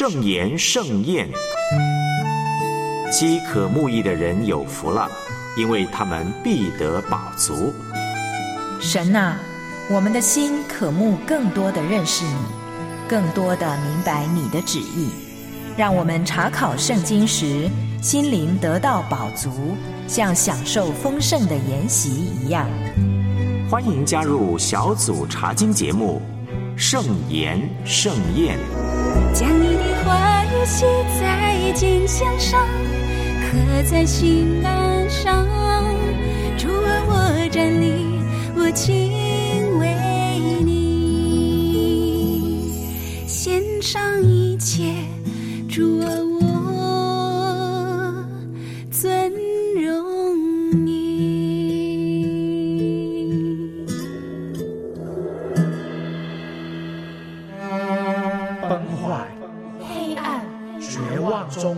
圣言盛宴。饥渴慕义的人有福了，因为他们必得饱足。 神啊，我们的心渴慕更多的认识你，更多的明白你的旨意，让我们查考圣经时心灵得到饱足，像享受丰盛的筵席一样。 欢迎加入小组查经节目圣言盛宴。 将你的话语写在经箱上，刻在心栏上。主啊，我站立，我敬畏你，献上一切。主啊，我尊荣你。 崩坏、 黑暗、 绝望中，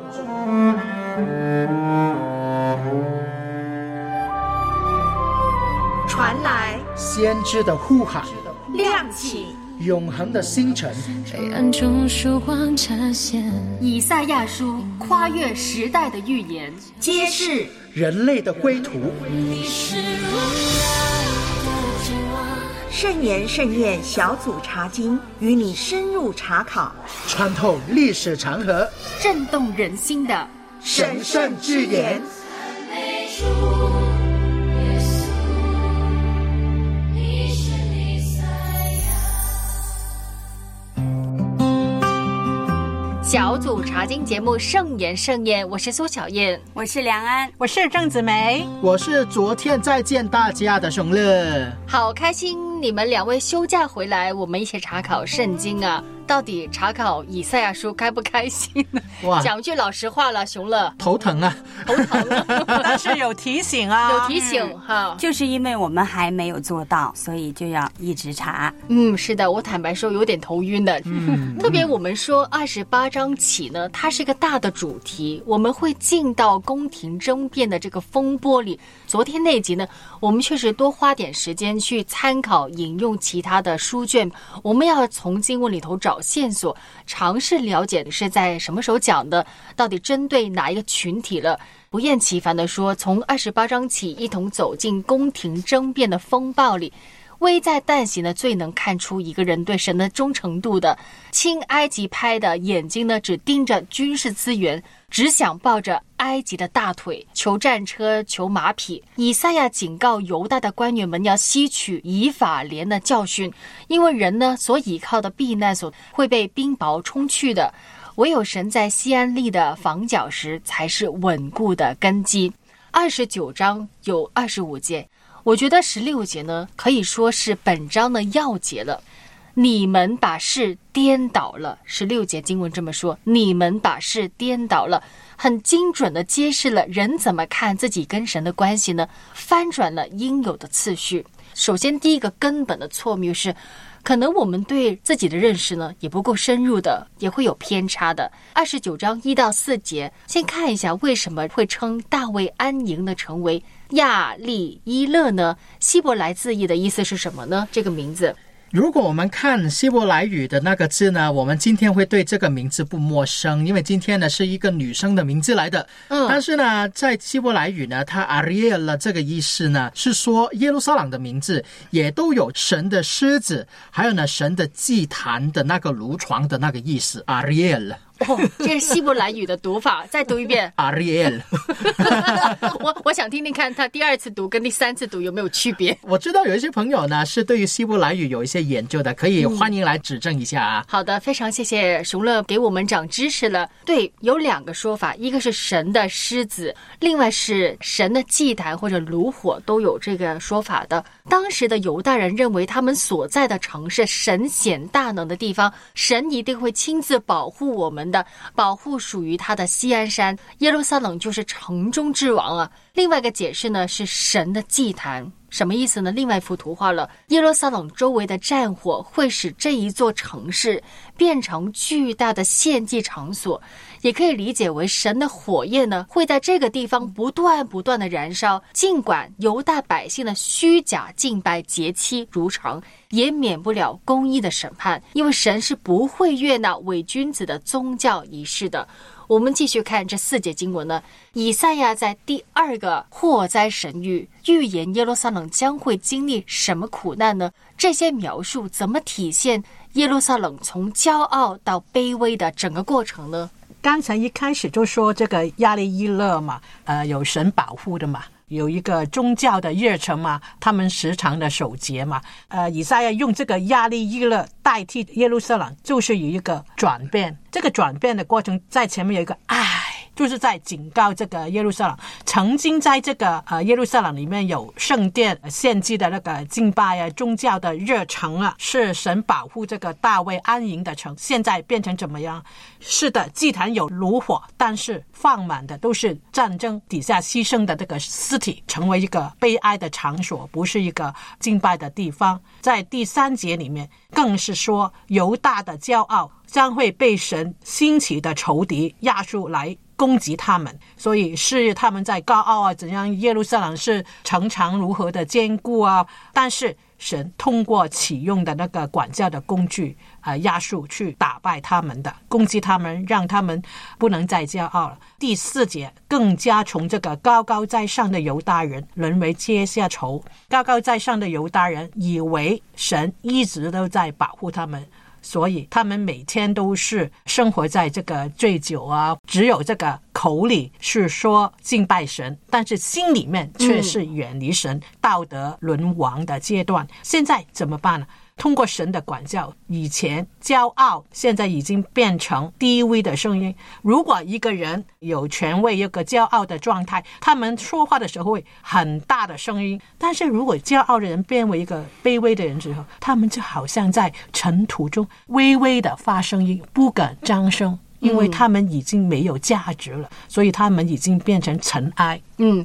传来先知的呼喊， 亮起永恒的星辰， 黑暗中曙光呈现。 以赛亚书跨越时代的预言， 揭示人类的归途。 你是荣耀的君王。 圣言盛宴小组查经，与你深入查考， 穿透历史长河， 震动人心的神圣之言。 小组查经节目圣言盛宴，我是苏小燕， 我是梁安， 我是郑子梅， 我是昨天再见大家的熊乐。 好开心你们两位休假回来，我们一起查考圣经啊。到底查考以赛亚书开不开心呢？ 哇， 讲句老实话了，熊乐头疼啊， 头疼了。 但是有提醒啊， 有提醒哈， 就是因为我们还没有做到，所以就要一直查。 是的，我坦白说有点头晕的。特别我们说28章起呢，它是一个大的主题，我们会进到宫廷争辩的这个风波里。昨天那集呢，我们确实多花点时间去参考引用其他的书卷，我们要从经文里头找线索，尝试了解是在什么时候讲的，到底针对哪一个群体了。不厌其烦地说，从28章起一同走进宫廷争辩的风暴里，危在旦夕呢，最能看出一个人对神的忠诚度的。亲埃及派的眼睛呢，只盯着军事资源，只想抱着埃及的大腿，求战车，求马匹。以赛亚警告犹大的官员们要吸取以法莲的教训，因为人呢所倚靠的避难所会被冰雹冲去的，唯有神在锡安立的房角石才是稳固的根基。29章有25节，我觉得16节呢可以说是本章的要节了。你们把事颠倒了，16节经文这么说，你们把事颠倒了，很精准地揭示了人怎么看自己跟神的关系呢，翻转了应有的次序。首先第一个根本的错谬是，可能我们对自己的认识呢也不够深入的，也会有偏差的。29章1到4节，先看一下为什么会称大卫安营的城为亚利伊勒呢？希伯来字义的意思是什么呢？这个名字如果我们看希伯来语的那个字呢，我们今天会对这个名字不陌生，因为今天呢是一个女生的名字来的。但是呢，在希伯来语呢，它 Ariel 这个意思呢，是说耶路撒冷的名字也都有神的狮子，还有呢神的祭坛的那个炉床的那个意思 Ariel。 这是希伯来语的读法，再读一遍。 Ariel 我想听听看他第二次读跟第三次读有没有区别。 我知道有一些朋友呢是对于希伯来语有一些研究的，可以欢迎来指正一下啊。 好的，非常谢谢熊乐给我们长知识了。对，有2个说法，一个是神的狮子，另外是神的祭坛或者炉火，都有这个说法的。当时的犹大人认为他们所在的城是神显大能的地方，神一定会亲自保护我们的，保护属于他的锡安山，耶路撒冷就是城中之王啊。另外一个解释呢是神的祭坛，什么意思呢？另外一幅图画了，耶路撒冷周围的战火会使这一座城市变成巨大的献祭场所，也可以理解为神的火焰呢会在这个地方不断的燃烧，尽管犹大百姓的虚假敬拜节期如常， 也免不了公义的审判，因为神是不会悦纳伪君子的宗教仪式的。我们继续看这4节经文呢，以赛亚在第2个祸灾神谕预言耶路撒冷将会经历什么苦难呢？这些描述怎么体现耶路撒冷从骄傲到卑微的整个过程呢？ 刚才一开始就说这个亚利伊勒嘛，有神保护的嘛，有一个宗教的热忱嘛，他们时常的守节嘛。以赛亚用这个亚利伊勒代替耶路撒冷，就是有一个转变。这个转变的过程在前面有一个就是在警告这个耶路撒冷，曾经在这个耶路撒冷里面有圣殿献祭的那个敬拜啊，宗教的热诚啊，是神保护这个大卫安营的城。现在变成怎么样？是的，祭坛有炉火，但是放满的都是战争底下牺牲的这个尸体，成为一个悲哀的场所，不是一个敬拜的地方。在第3节里面更是说，犹大的骄傲将会被神兴起的仇敌亚述来攻击他们，所以是他们在高傲啊，怎样耶路撒冷是城墙如何的坚固啊，但是神通过启用的那个管教的工具亚述去打败他们的，攻击他们，让他们不能再骄傲了。第4节更加从这个高高在上的犹大人沦为阶下囚。高高在上的犹大人以为神一直都在保护他们，所以他们每天都是生活在这个醉酒啊，只有这个口里是说敬拜神，但是心里面却是远离神，道德沦亡的阶段。现在怎么办呢？通过神的管教，以前骄傲现在已经变成低微的声音。如果一个人有权位，有个骄傲的状态，他们说话的时候会很大的声音，但是如果骄傲的人变为一个卑微的人之后，他们就好像在尘土中微微的发声音，不敢张声，因为他们已经没有价值了，所以他们已经变成尘埃。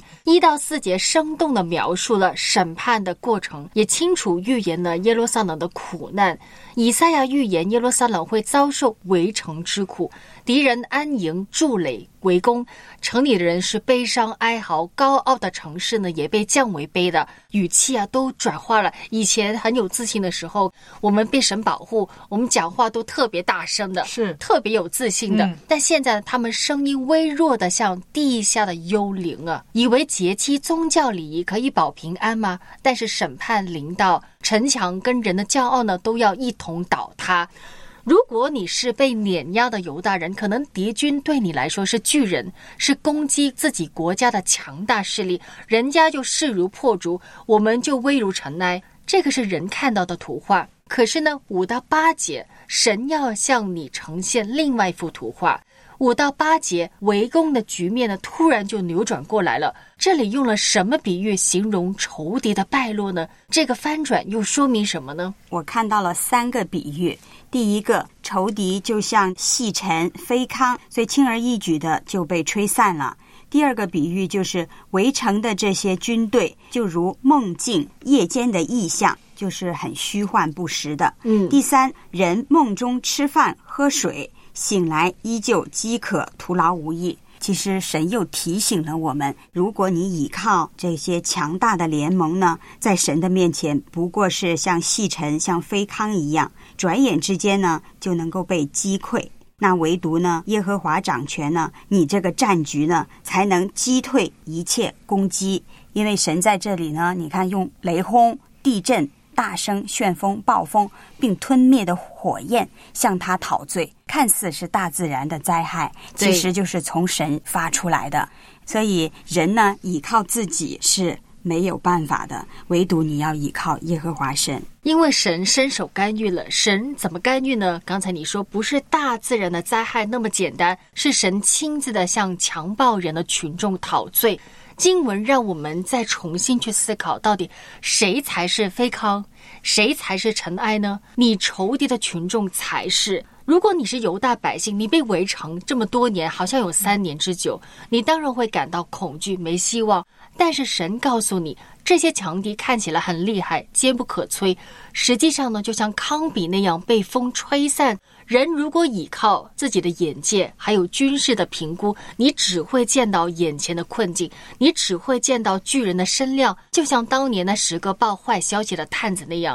1到4节生动地描述了审判的过程，也清楚预言了耶路撒冷的苦难。以赛亚预言耶路撒冷会遭受围城之苦，敌人安营筑垒围攻，城里的人是悲伤哀嚎，高傲的城市呢也被降为卑的，语气都转化了。以前很有自信的时候，我们被神保护，我们讲话都特别大声的， 是特别有自信的。但现在他们声音微弱的像地下的幽灵啊，以为节期宗教礼仪可以保平安吗？但是审判临到，城墙跟人的骄傲呢都要一同倒塌。如果你是被碾压的犹大人，可能敌军对你来说是巨人，是攻击自己国家的强大势力，人家就势如破竹，我们就危如尘埃。这个是人看到的图画。可是呢，5到8节神要向你呈现另外一幅图画。5到8节围攻的局面呢突然就扭转过来了。这里用了什么比喻形容仇敌的败落呢？这个翻转又说明什么呢？ 我看到了3个比喻。第一个，仇敌就像细尘飞糠，所以轻而易举的就被吹散了。第2个比喻就是围城的这些军队就如梦境，夜间的异象，就是很虚幻不实的。第3，人梦中吃饭喝水，醒来依旧饥渴，徒劳无益。其实神又提醒了我们，如果你倚靠这些强大的联盟呢，在神的面前不过是像细尘像飞糠一样，转眼之间呢就能够被击溃。那唯独呢耶和华掌权呢，你这个战局呢才能击退一切攻击。因为神在这里呢，你看用雷轰、地震、大声、旋风、暴风并吞灭的火焰向他讨罪，看似是大自然的灾害，其实就是从神发出来的。所以人呢倚靠自己是没有办法的，唯独你要倚靠耶和华神。 因为神伸手干预了。神怎么干预呢？刚才你说不是大自然的灾害那么简单，是神亲自的向强暴人的群众讨罪。经文让我们再重新去思考，到底谁才是非康，谁才是尘埃呢？你仇敌的群众才是。如果你是犹大百姓，你被围城这么多年，好像有3年之久，你当然会感到恐惧，没希望。但是神告诉你，这些强敌看起来很厉害，坚不可摧，实际上呢，就像糠秕那样被风吹散。人如果倚靠自己的眼界还有军事的评估，你只会见到眼前的困境，你只会见到巨人的身量，就像当年那10个报坏消息的探子那样。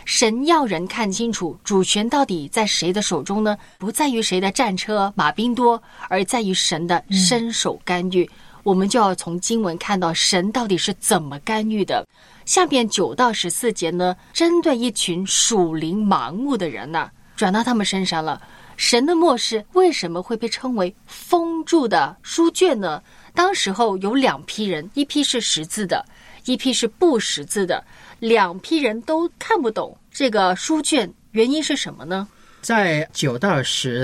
神要人看清楚主权到底在谁的手中呢？不在于谁的战车马兵多，而在于神的伸手干预。我们就要从经文看到神到底是怎么干预的。下面9到14节呢，针对一群属灵盲目的人呢，转到他们身上了。神的默示为什么会被称为封住的书卷呢？当时候有2批人，一批是识字的，一批是不识字的，2批人都看不懂这个书卷，原因是什么呢？ 在9到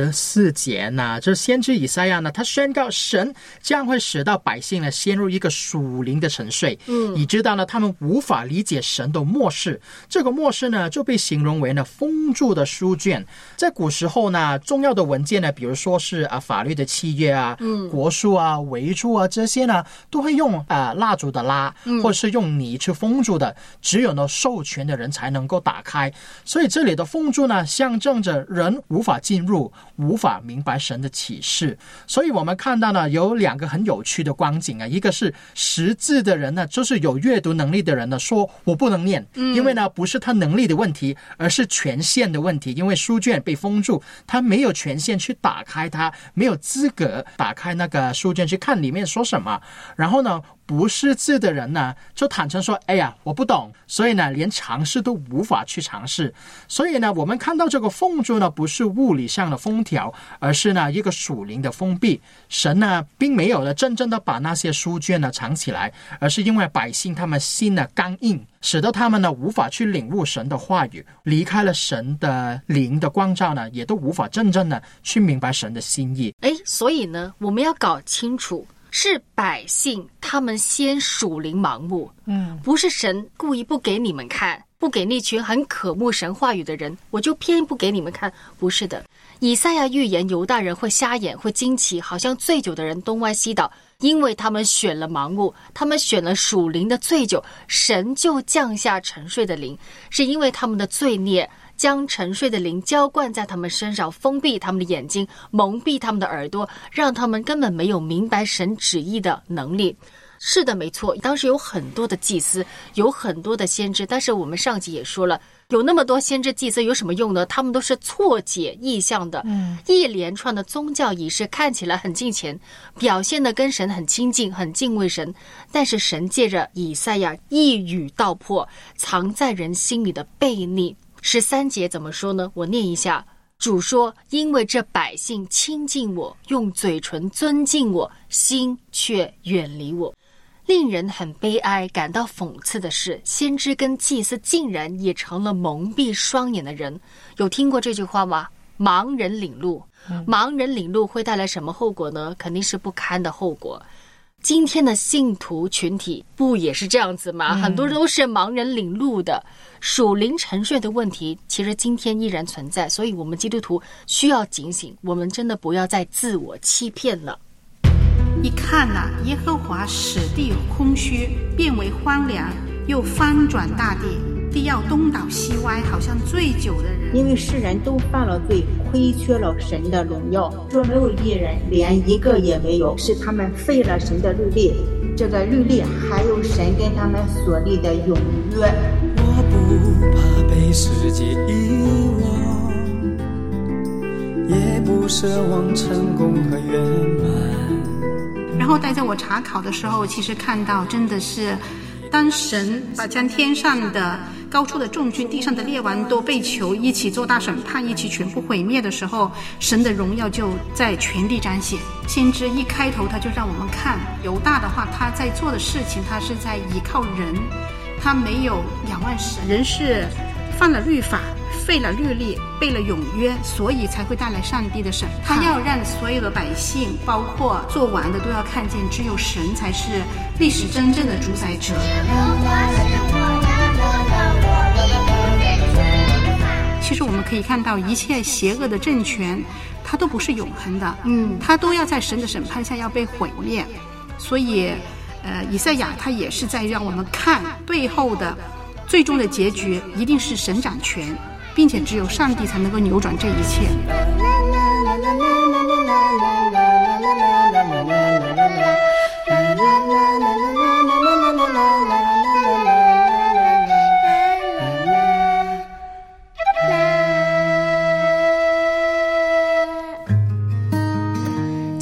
14节呢，这先知以赛亚呢，他宣告神将会使到百姓呢陷入一个属灵的沉睡，以致到呢他们无法理解神的默示。这个默示呢就被形容为呢封住的书卷。在古时候呢，重要的文件呢，比如说是法律的契约啊、国书啊、遗嘱啊，这些呢都会用蜡烛的蜡，或是用泥去封住的，只有呢授权的人才能够打开。所以这里的封住呢，象征着人无法进入，无法明白神的启示。所以我们看到呢，有2个很有趣的光景啊，一个是识字的人呢，就是有阅读能力的人呢，说我不能念，因为呢不是他能力的问题，而是权限的问题，因为书卷被封住，他没有权限去打开它，没有资格打开那个书卷去看里面说什么。然后呢，不识字的人呢，就坦诚说，哎呀，我不懂，所以呢连尝试都无法去尝试。所以呢，我们看到这个封住呢，不是物理上的封条，而是呢一个属灵的封闭。神呢并没有真正的把那些书卷呢藏起来，而是因为百姓他们心呢刚硬，使得他们呢无法去领悟神的话语，离开了神的灵的光照呢，也都无法真正的去明白神的心意。 所以呢，我们要搞清楚，是百姓他们先属灵盲目，不是神故意不给你们看，不给那群很渴慕神话语的人，我就偏不给你们看，不是的。以赛亚预言犹大人会瞎眼，会惊奇，好像醉酒的人东歪西倒，因为他们选了盲目，他们选了属灵的醉酒，神就降下沉睡的灵，是因为他们的罪孽将沉睡的灵浇灌在他们身上，封闭他们的眼睛，蒙蔽他们的耳朵，让他们根本没有明白神旨意的能力。是的，没错，当时有很多的祭司，有很多的先知，但是我们上集也说了，有那么多先知祭司有什么用呢？他们都是错解意象的，一连串的宗教仪式看起来很敬虔，表现得跟神很亲近，很敬畏神，但是神借着以赛亚一语道破藏在人心里的悖逆。13节怎么说呢？我念一下。主说，因为这百姓亲近我，用嘴唇尊敬我，心却远离我。令人很悲哀感到讽刺的是，先知跟祭司竟然也成了蒙蔽双眼的人。有听过这句话吗？盲人领路。盲人领路会带来什么后果呢？肯定是不堪的后果。今天的信徒群体不也是这样子吗？很多人都是盲人领路的。属灵沉睡的问题其实今天依然存在，所以我们基督徒需要警醒，我们真的不要再自我欺骗了。 一看啊，耶和华使地空虚，变为荒凉，又翻转大地，地要东倒西歪，好像醉酒的人。 因为世人都犯了罪，亏缺了神的荣耀，若没有义人，连一个也没有，是他们废了神的律例，这个律例还有神跟他们所立的永约。 我不怕被世界遗忘，也不奢望成功和圆满。 然后在我查考的时候，其实看到真的是当神把将天上的高处的众军地上的列王都被囚，一起做大审判，一起全部毁灭的时候，神的荣耀就在全地彰显。先知一开头他就让我们看犹大的话，他在做的事情，他是在依靠人，他没有仰望神，人是犯了律法，废了律例，背了永约，所以才会带来上帝的审判。他要让所有的百姓，包括做完的都要看见，只有神才是历史真正的主宰者。其实我们可以看到，一切邪恶的政权它都不是永恒的，它都要在神的审判下要被毁灭。所以以赛亚他也是在让我们看最后的最终的结局一定是神掌权，并且只有上帝才能够扭转这一切。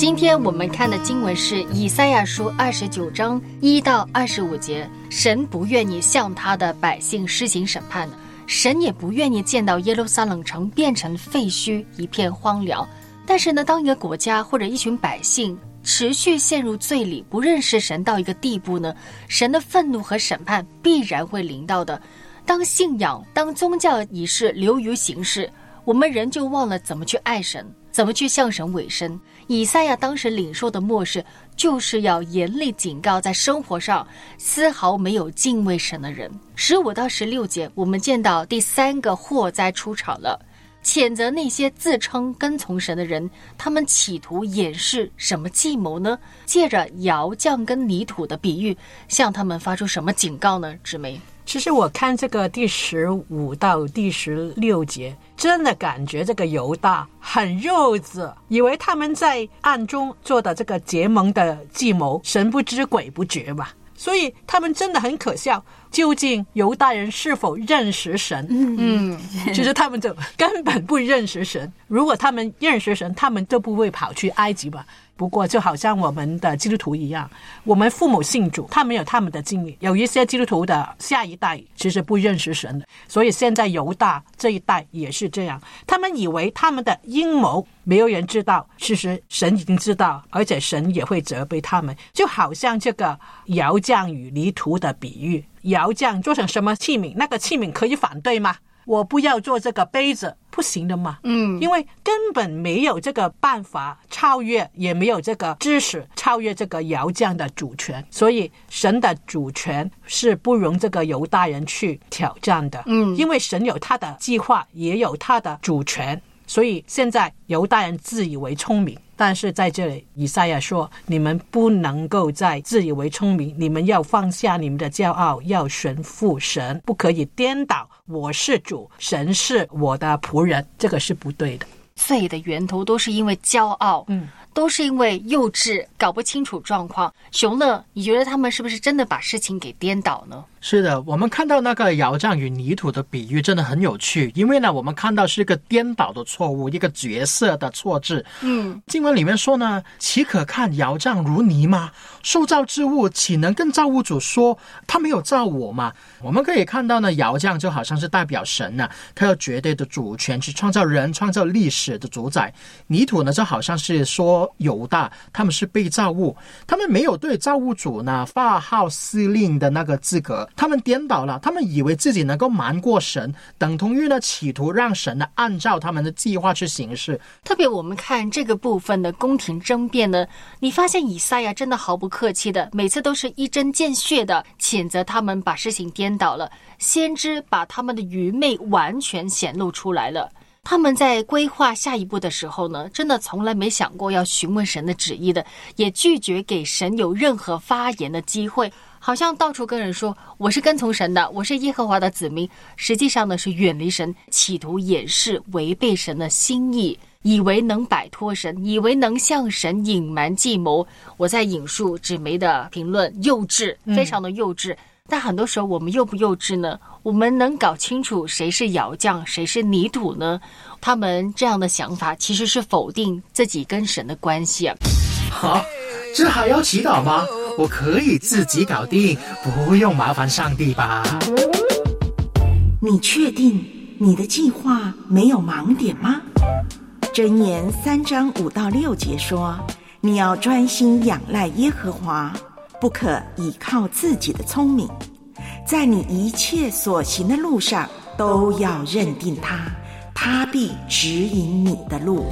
今天我们看的经文是以赛亚书29章1到25节。神不愿意向他的百姓施行审判，神也不愿意见到耶路撒冷城变成废墟，一片荒凉。但是呢，当一个国家或者一群百姓持续陷入罪里，不认识神到一个地步呢，神的愤怒和审判必然会临到的。当信仰、当宗教仪式流于形式，我们人就忘了怎么去爱神，怎么去向神委身。以赛亚当时领受的默示，就是要严厉警告在生活上丝毫没有敬畏神的人。15到16节，我们见到第3个祸灾出场了，谴责那些自称跟从神的人，他们企图掩饰什么计谋呢？借着窑匠跟泥土的比喻，向他们发出什么警告呢？姊妹， 其实我看这个第15到第16节，真的感觉这个犹大很幼稚，以为他们在暗中做的这个结盟的计谋，神不知鬼不觉吧。所以他们真的很可笑，究竟犹大人是否认识神？其实他们就根本不认识神。如果他们认识神，他们就不会跑去埃及吧。不过就好像我们的基督徒一样，我们父母信主，他们有他们的经历，有一些基督徒的下一代其实不认识神的，所以现在犹大这一代也是这样，他们以为他们的阴谋没有人知道，其实神已经知道，而且神也会责备他们。就好像这个窑匠与泥土的比喻，窑匠做成什么器皿，那个器皿可以反对吗？我不要做这个杯子，不行的嘛。因为根本没有这个办法超越，也没有这个知识超越这个窑匠的主权，所以神的主权是不容这个犹大人去挑战的。因为神有他的计划，也有他的主权，所以现在犹大人自以为聪明，但是在这里以赛亚说，你们不能够再自以为聪明，你们要放下你们的骄傲，要顺服神，不可以颠倒我是主，神是我的仆人，这个是不对的。 罪的源头都是因为骄傲，都是因为幼稚，搞不清楚状况。熊乐，你觉得他们是不是真的把事情给颠倒呢？ 是的，我们看到那个窑匠与泥土的比喻真的很有趣，因为呢，我们看到是一个颠倒的错误，一个角色的错置。经文里面说呢，岂可看窑匠如泥吗？受造之物岂能跟造物主说他没有造我吗？我们可以看到呢，窑匠就好像是代表神呢，他有绝对的主权去创造人，创造历史的主宰。泥土呢，就好像是说犹大他们是被造物，他们没有对造物主呢发号施令的那个资格，他们颠倒了，他们以为自己能够瞒过神，等同于呢企图让神呢按照他们的计划去行事。 特别我们看这个部分的宫廷争辩呢，你发现以赛亚真的毫不客气的，每次都是一针见血的谴责他们把事情颠倒了，先知把他们的愚昧完全显露出来了。他们在规划下一步的时候呢，真的从来没想过要询问神的旨意的，也拒绝给神有任何发言的机会，好像到处跟人说我是跟从神的，我是耶和华的子民，实际上呢是远离神，企图掩饰违背神的心意，以为能摆脱神，以为能向神隐瞒计谋。我在引述纸媒的评论，幼稚，非常的幼稚。但很多时候我们幼不幼稚呢？我们能搞清楚谁是窑匠，谁是泥土呢？他们这样的想法其实是否定自己跟神的关系啊。 好，这还要祈祷吗？我可以自己搞定，不用麻烦上帝吧？ 你确定你的计划没有盲点吗？箴言3章5到6节说，你要专心仰赖耶和华，不可倚靠自己的聪明，在你一切所行的路上都要认定他，他必指引你的路。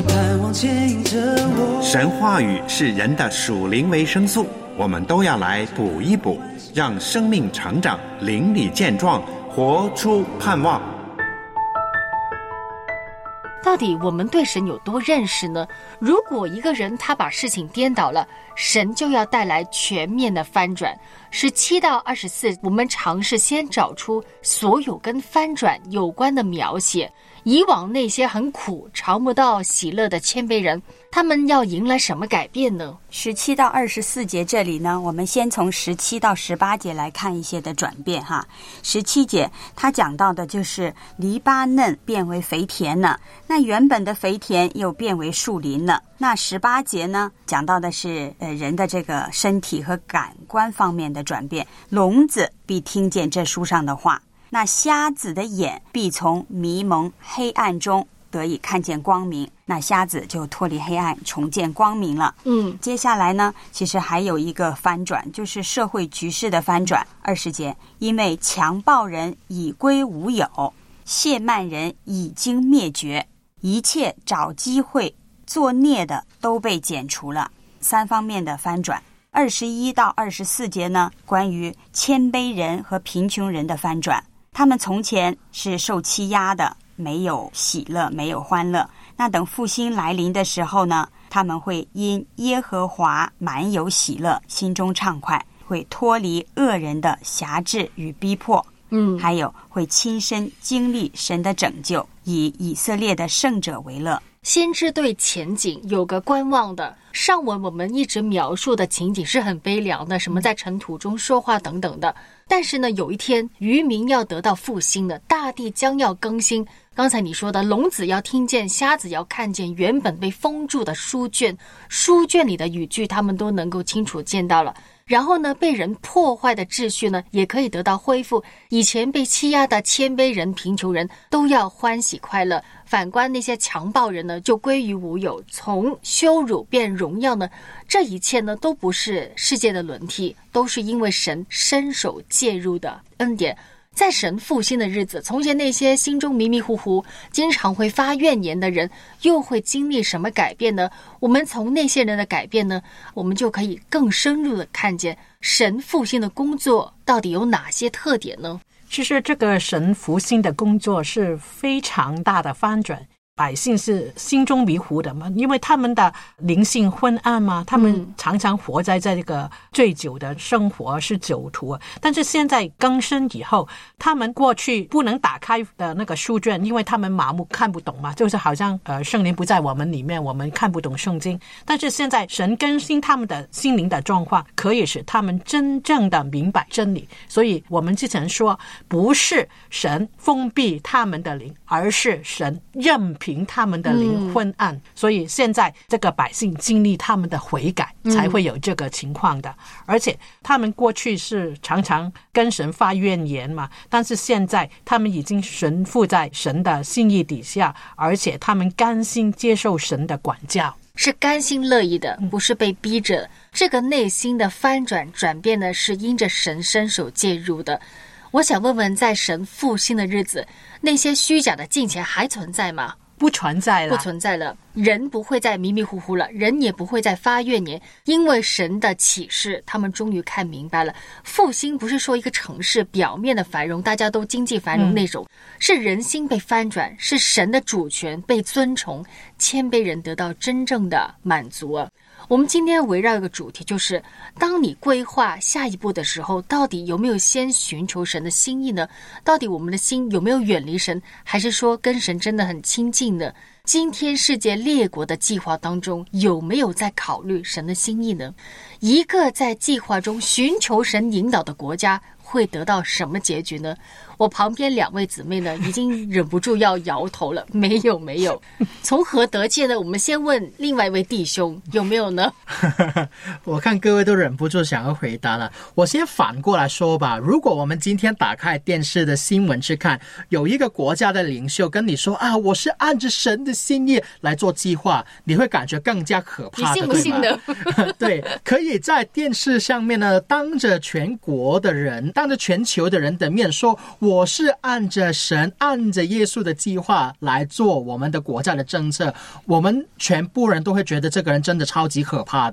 神话语是人的属灵维生素，我们都要来补一补，让生命成长，灵里健壮，活出盼望。 到底我们对神有多认识呢？如果一个人他把事情颠倒了，神就要带来全面的翻转。17到24，我们尝试先找出所有跟翻转有关的描写， 以往那些很苦尝不到喜乐的谦卑人，他们要迎来什么改变呢 ？17到24节这里呢，我们先从17到18节来看一些的转变哈。17节他讲到的就是黎巴嫩变为肥田了，那原本的肥田又变为树林了。那18节呢，讲到的是人的这个身体和感官方面的转变。聋子必听见这书上的话，那瞎子的眼必从迷蒙黑暗中得以看见光明，那瞎子就脱离黑暗重见光明了。接下来呢，其实还有一个翻转，就是社会局势的翻转。20节，因为强暴人已归无有，亵慢人已经灭绝，一切找机会作孽的都被剪除了。3方面的翻转。21到24节呢，关于谦卑人和贫穷人的翻转。他们从前是受欺压的，没有喜乐，没有欢乐。那等复兴来临的时候呢，他们会因耶和华满有喜乐，心中畅快，会脱离恶人的辖制与逼迫。还有会亲身经历神的拯救，以以色列的圣者为乐。 先知对前景有个观望的。上文我们一直描述的情景是很悲凉的，什么在尘土中说话等等的。但是呢，有一天渔民要得到复兴的，大地将要更新。刚才你说的，聋子要听见，瞎子要看见，原本被封住的书卷里的语句他们都能够清楚见到了。然后呢，被人破坏的秩序呢，也可以得到恢复。以前被欺压的谦卑人、贫穷人都要欢喜快乐。反观那些强暴人呢，就归于无有，从羞辱变荣耀呢，这一切呢，都不是世界的轮替，都是因为神伸手介入的恩典。在神复兴的日子，从前那些心中迷迷糊糊经常会发怨言的人又会经历什么改变呢？我们从那些人的改变呢，我们就可以更深入的看见神复兴的工作到底有哪些特点呢？ 其实这个神复兴的工作是非常大的翻转。百姓是心中迷糊的嘛，因为他们的灵性昏暗嘛，他们常常活在这个醉酒的生活，是酒徒。但是现在更生以后，他们过去不能打开的那个书卷，因为他们麻木看不懂嘛，就是好像圣灵不在我们里面，我们看不懂圣经。但是现在神更新他们的心灵的状况，可以使他们真正的明白真理。所以我们之前说，不是神封闭他们的灵，而是神任凭他们的灵昏暗。所以现在这个百姓经历他们的悔改，才会有这个情况的。而且他们过去是常常跟神发怨言嘛，但是现在他们已经顺服在神的心意底下，而且他们甘心接受神的管教， 是甘心乐意的，不是被逼着。这个内心的翻转转变呢，是因着神伸手介入的。我想问问，在神复兴的日子，那些虚假的敬虔还存在吗？ 不存在了， 不存在了。人不会再迷迷糊糊了，人也不会再发怨言，因为神的启示，他们终于看明白了。复兴不是说一个城市表面的繁荣，大家都经济繁荣那种，是人心被翻转，是神的主权被尊崇，谦卑人得到真正的满足啊。我们今天围绕一个主题，就是当你规划下一步的时候，到底有没有先寻求神的心意呢？到底我们的心有没有远离神，还是说跟神真的很亲近呢？今天世界列国的计划当中，有没有在考虑神的心意呢？一个在计划中寻求神引导的国家会得到什么结局呢？我旁边两位姊妹呢，已经忍不住要摇头了。没有没有，从何得见呢？我们先问另外一位弟兄有没有呢？ 我看各位都忍不住想要回答了。我先反过来说吧，如果我们今天打开电视的新闻去看，有一个国家的领袖跟你说啊，我是按着神的心意来做计划，你会感觉更加可怕的。 你信不信的？ 对，可以在电视上面呢，当着全国的人，当着全球的人的面说，我是按着神按着耶稣的计划来做我们的国家的政策，我们全部人都会觉得这个人真的超级可怕的。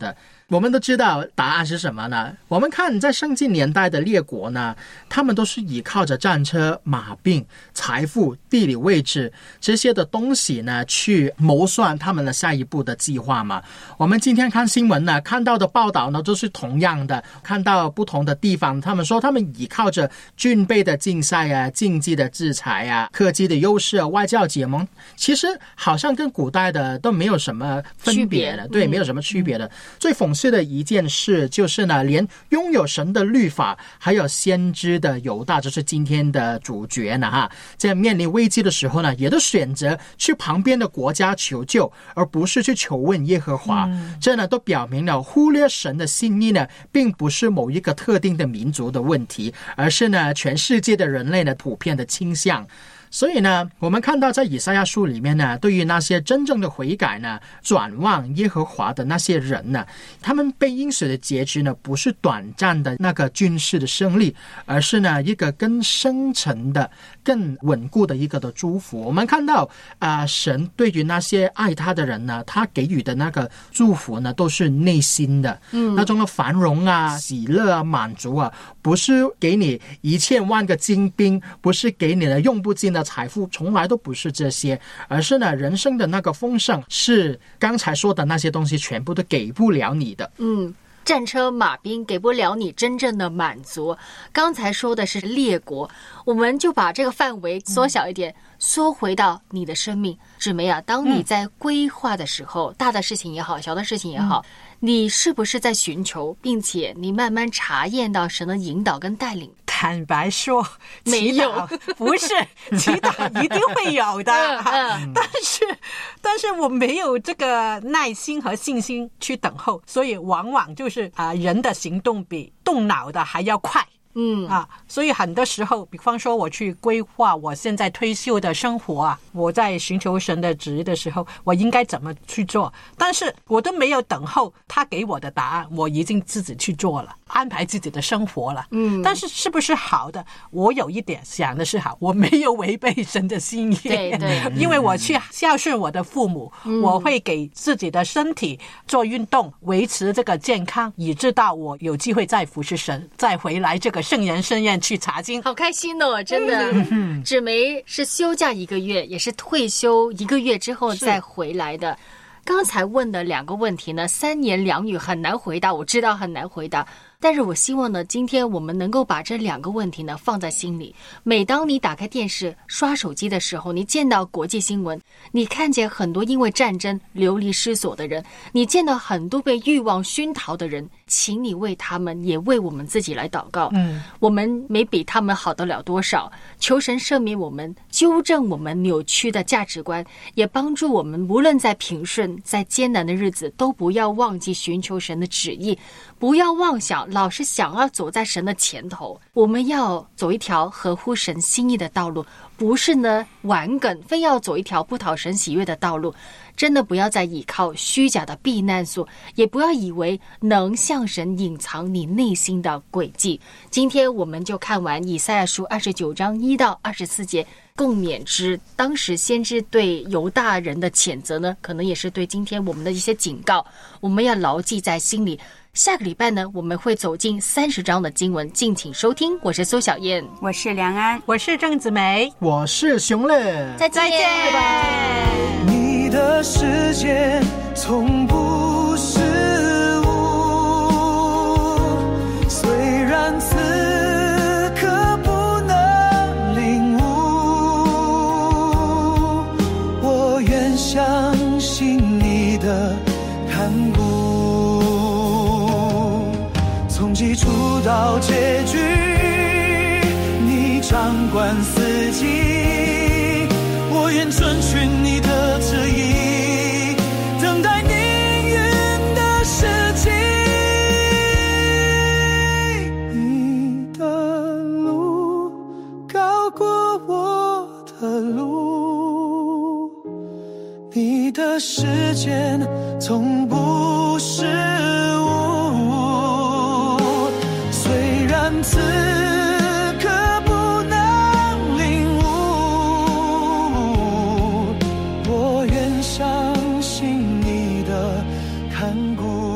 我们都知道答案是什么呢？我们看在圣经年代的列国呢，他们都是依靠着战车、马兵、财富、地理位置这些的东西呢，去谋算他们的下一步的计划嘛。我们今天看新闻呢，看到的报道呢都是同样的，看到不同的地方，他们说他们依靠着军备的竞赛啊、经济的制裁啊、科技的优势啊、外交结盟，其实好像跟古代的都没有什么分别的，对，没有什么区别的。最讽刺的一件事就是呢，连拥有神的律法还有先知的犹大，就是今天的主角呢哈，在面临危机的时候呢，也都选择去旁边的国家求救，而不是去求问耶和华。这呢都表明了忽略神的心意呢，并不是某一个特定的民族的问题，而是呢全世界的人类呢普遍的倾向。所以呢，我们看到在以赛亚书里面呢，对于那些真正的悔改呢、转望耶和华的那些人呢，他们被应许的结局呢，不是短暂的那个军事的胜利，而是呢一个更深沉的、更稳固的一个的祝福。我们看到神对于那些爱他的人呢，他给予的那个祝福呢，都是内心的，那种的繁荣啊、喜乐啊、满足啊，不是给你1000万个精兵，不是给你的用不尽的财富，从来都不是这些，而是呢人生的那个丰盛，是刚才说的那些东西全部都给不了你的。 战车马兵给不了你真正的满足。刚才说的是列国，我们就把这个范围缩小一点，缩回到你的生命。姊妹啊，当你在规划的时候，大的事情也好，小的事情也好，你是不是在寻求，并且你慢慢查验到神的引导跟带领？ 坦白说， 没有， 不是祈祷一定会有的，但是我没有这个耐心和信心去等候，所以往往就是人的行动比动脑的还要快。所以很多时候，比方说我去规划我现在退休的生活啊，我在寻求神的旨意的时候，我应该怎么去做？但是我都没有等候他给我的答案，我已经自己去做了，安排自己的生活了。但是是不是好的？我有一点想的是好，我没有违背神的心意。 对， 因为我去孝顺我的父母，我会给自己的身体做运动，维持这个健康，以致到我有机会再服侍神，再回来这个圣言盛宴去查经。 好开心哦，真的。芷梅是休假1个月，也是退休1个月之后再回来的。刚才问的2个问题呢，3言2语很难回答，我知道很难回答，但是我希望呢，今天我们能够把这2个问题呢放在心里。每当你打开电视刷手机的时候，你见到国际新闻，你看见很多因为战争流离失所的人，你见到很多被欲望熏陶的人，请你为他们也为我们自己来祷告。我们没比他们好得了多少，求神赦免我们，纠正我们扭曲的价值观，也帮助我们无论在平顺在艰难的日子，都不要忘记寻求神的旨意，不要妄想老是想要走在神的前头。我们要走一条合乎神心意的道路，不是呢顽梗非要走一条不讨神喜悦的道路。真的不要再依靠虚假的避难所，也不要以为能向神隐藏你内心的诡计。今天我们就看完以赛亚书29章1到24节，共勉之当时先知对犹大人的谴责呢，可能也是对今天我们的一些警告，我们要牢记在心里。下个礼拜呢，我们会走进30章的经文，敬请收听。我是苏小燕， 我是梁安， 我是郑子梅， 我是熊乐， 再见，拜拜。 你的世界从不是无，虽然此刻不能领悟，我愿相信你的看顾，从基础到结局，你掌管四季，我愿遵循你的旨意，等待命运的时机。你的路高过我的路，你的时间从不是无，虽然此刻不能领悟，我愿相信你的看顾。